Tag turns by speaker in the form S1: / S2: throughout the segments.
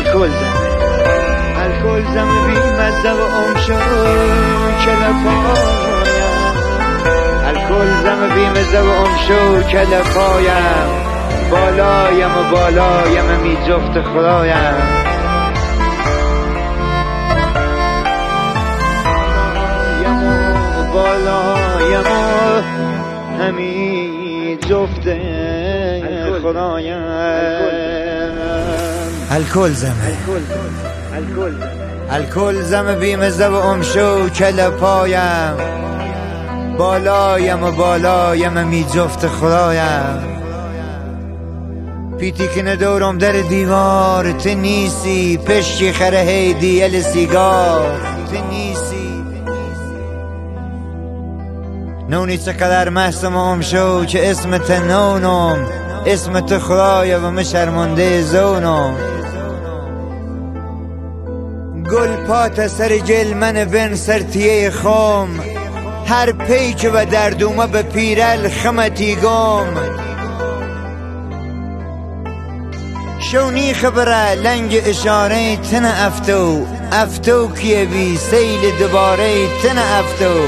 S1: الکل زمه بی مزه و امشو کلپایم، الکل زمه بی مزه و امشو کلپایم، بالایم و بالایم می جفت خدایم، بالایم و همی جفت خدایم. الکل زمه بی مزه و امشو کلپایم، بالایم و بالایم می جفت خدایم، پیتی کنه دورم در دیوار تو نیستی، پشتی خره هیدی ال سیگار تو نیستی، نونی چقدر محسمم شو که اسمت نونم، اسمت خدایا و مشرمنده زونم، گل پات سر جل من بن سرتیه خوم، هر پیک و دردومه به پیرل خمتی گم، شونی خبره لنگ اشاره تن افتو کیه بی سیل دوباره تن افتو،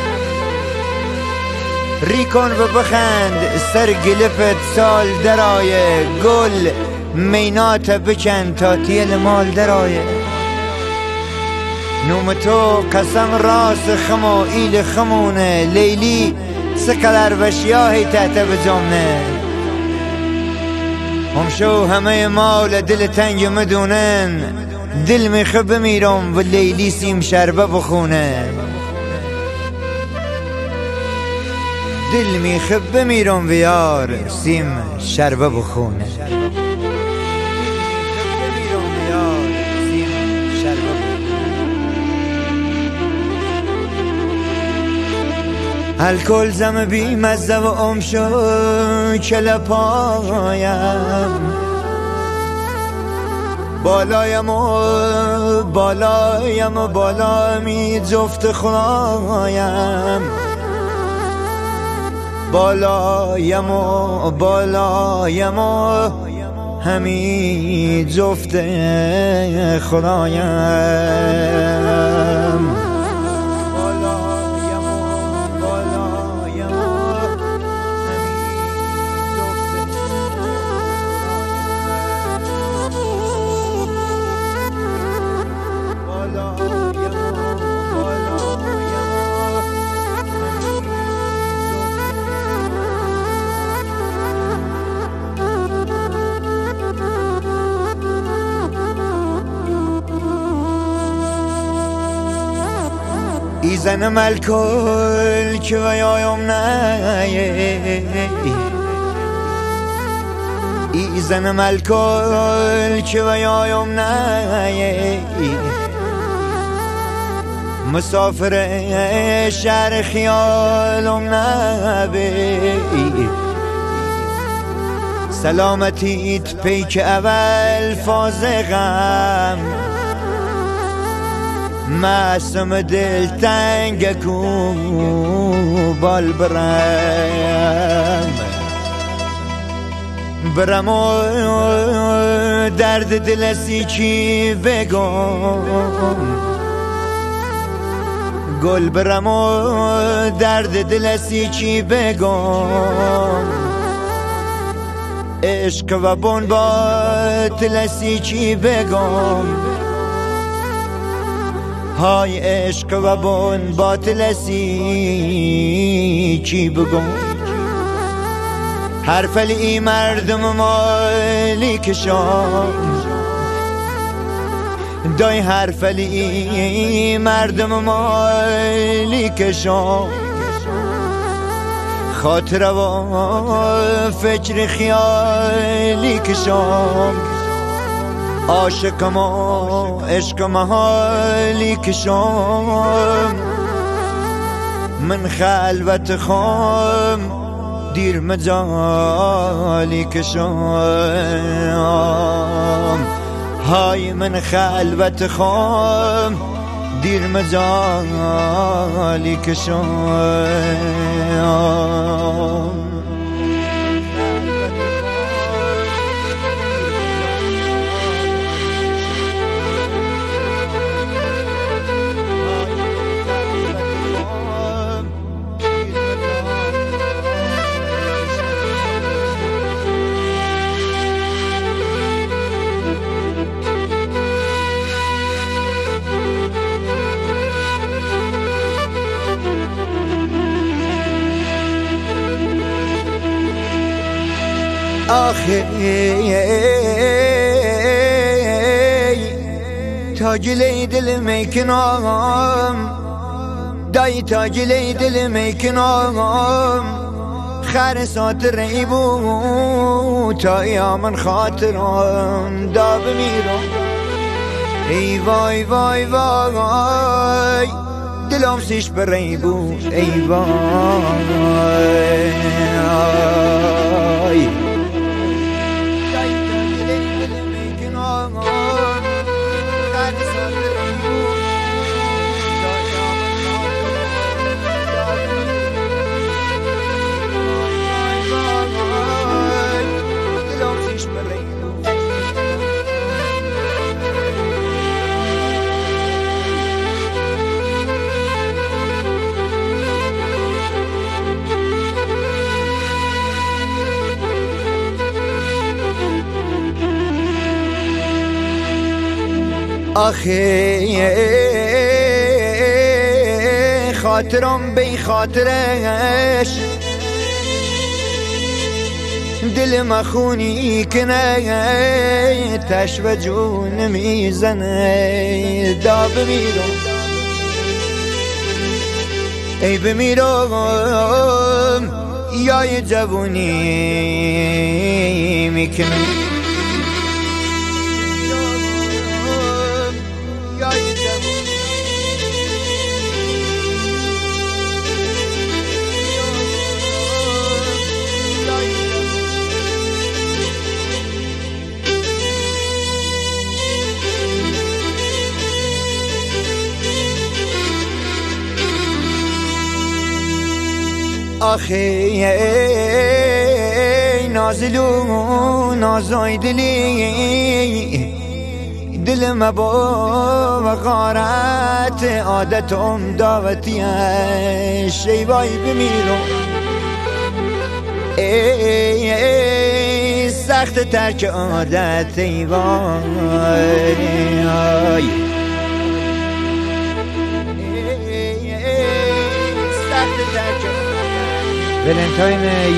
S1: ریکن و بخند سر گلفت سال درایه، گل مینات بکن تا تیل مال درایه، نوم تو قسم راس خمو ایل خمونه، لیلی سقدر وشیاهی تحت بجمنه، همشو همه مال دل تنگ مدونن، دل میخب بمیرم و لیلی سیم شربه بخونه، دل میخب بمیرم و یار سیم شربه بخونه. الکل زمه بی مزه و امشو کلپایم، بالایم و بالایم و بالامی جفت خدایم، بالایم و بالایم و همی جفت خدایم. ایزنم الکل که ویایم نه، ایزنم الکل که ویایم نه، مسافر شهر خیالم نبی، سلامتیت پیک اول فازقم، معصوم دل تنگ کو بال برم و درد دل سی چی بگم، گل برم و درد دل سی چی بگم، عشق و بون با تلسی چی بگم، های عشق و بون باطل سی چی بگم، هر فلی مردم مالی کشم، دای هر فلی مردم مالی کشم، خاطر و فکر خیالی کشم، عاشقم و عشقم حالی کشم، من خلوت خام دیر مجالی کشم، های من خلوت خام دیر مجالی کشم. آخه تاجلی دل میکنم دای تاجلی دل میکنم خر ساتر ای بود تا یا من خاطرم دا بمیرم ای وای وای وای دلم سیش بری بود ای وای آخه خاطرم بی خاطرش دل مخونی کنه تش و جون میزنه دا بمیرم ای بمیرم یا جوونی میکنه آخه نازلو نازای دلی دل ما با غارت عادتم دعوتیش ای وای بمیرم ای سخت ترک عادت ای وای سخت ترک
S2: ولنتاین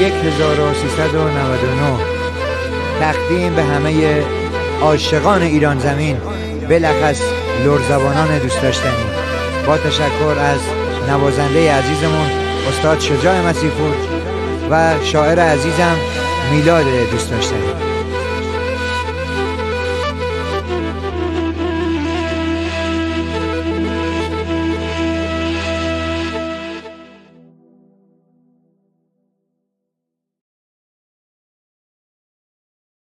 S2: 1399 تقدیم به همه عاشقان ایران زمین، بلخص لرزبانان دوست داشتنی، با تشکر از نوازنده عزیزمون استاد شجاع مسیح‌پور و شاعر عزیزم میلاد دوست داشتنی.